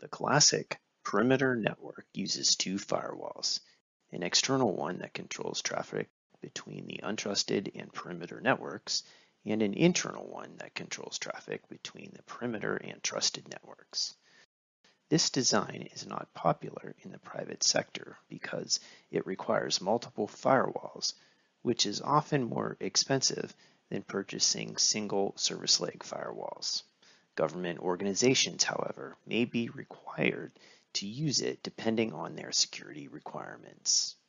The classic perimeter network uses two firewalls, an external one that controls traffic between the untrusted and perimeter networks, and an internal one that controls traffic between the perimeter and trusted networks. This design is not popular in the private sector because it requires multiple firewalls, which is often more expensive than purchasing single service leg firewalls. Government organizations, however, may be required to use it depending on their security requirements.